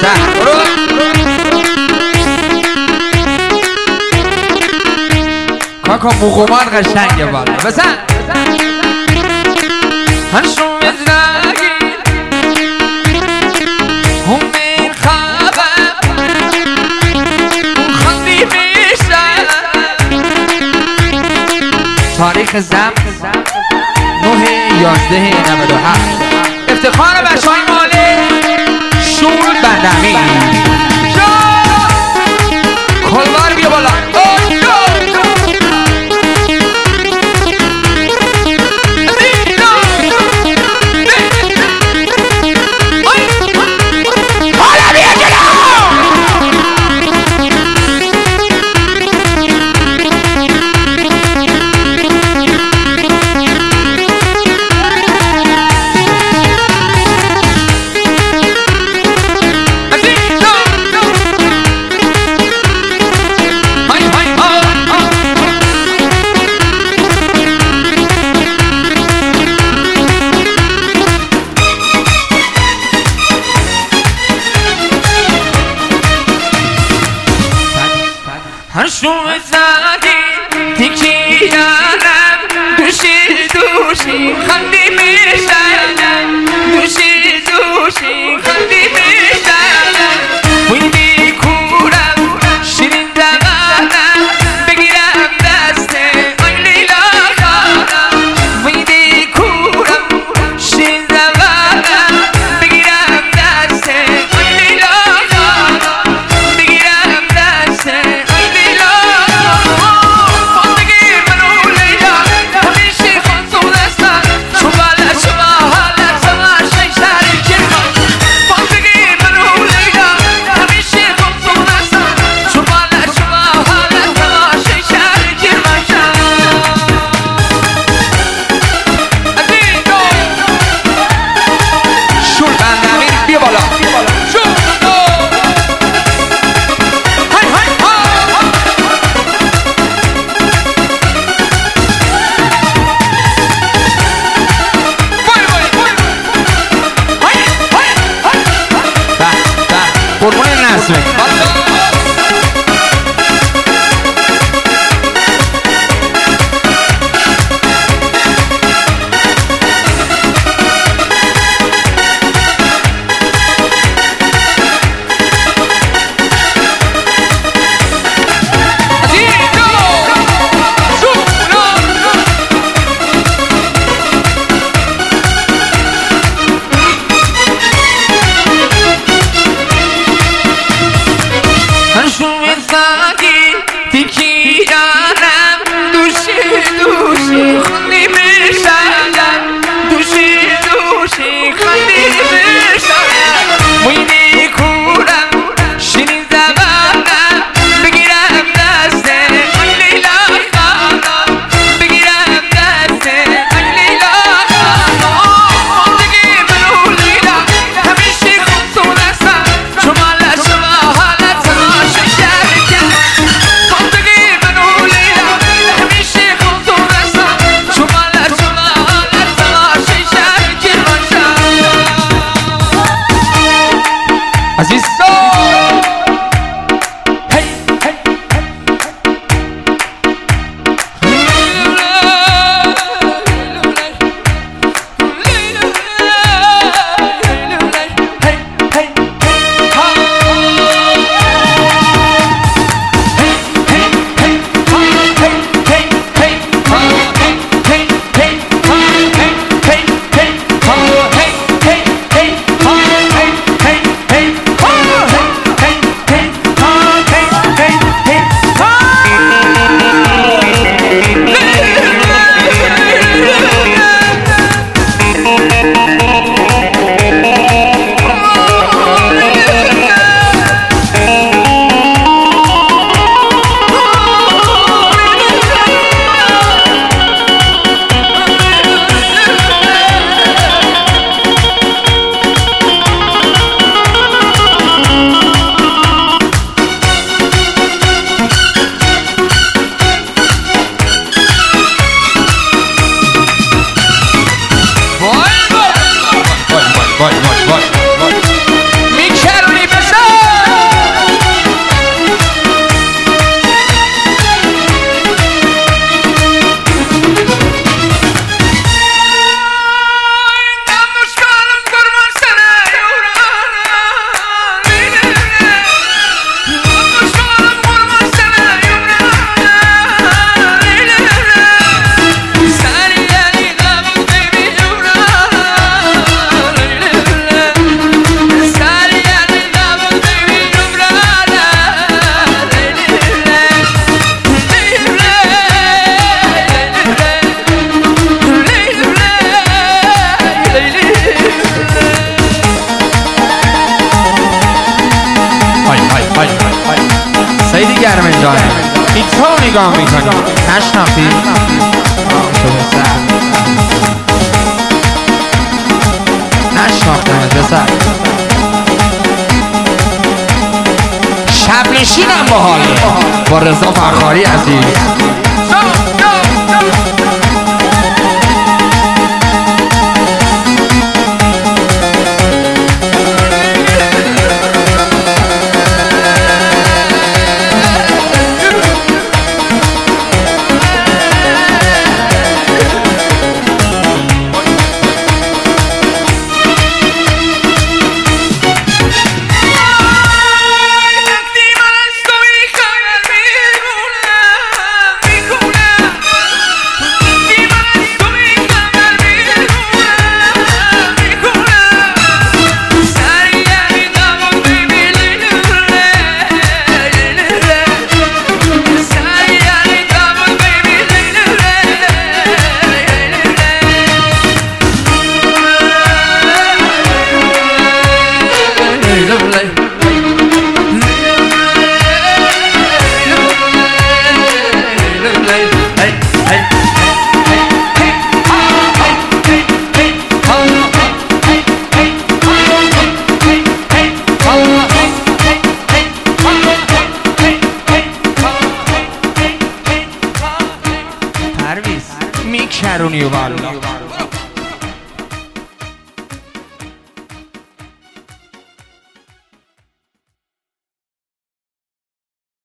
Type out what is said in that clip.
کاکا مقومان قشنگه بالا بزن هنشو مزرگی همین خوابم خندی میشه تاریخ زم 9/11/97 افتخار بچه های مالی شور بندمی کلوار بیا بالا هرشو زدی تکیانم دوشی خندی میشنم دوشی خندی میشنم ویدی کورم شیرین زبانم بگیرم دسته آی لیلا خانم ویدی کورم شیرین زبانم بگیرم دسته آی لیلا خانم بگیرم دسته قربون نسمه دوشی خندی میشنم دوشی خندی میشنم ویدی کورم شیرین زبانم بگیرم دسته آی لیلا خانم بگیرم دسته آی لیلا خانم بگی منو لیلا همیشه خون تو دستم شما حالت تماشای شهر کردم بگی منو لیلا همیشه خون تو دستم شما حالت تماشای شهر کردم عزیز جان این تو نگاه میکنی نشناختی؟ نشناختم پسر شب نشینم با حاله با رضا فخاری عزیز میکرونی والله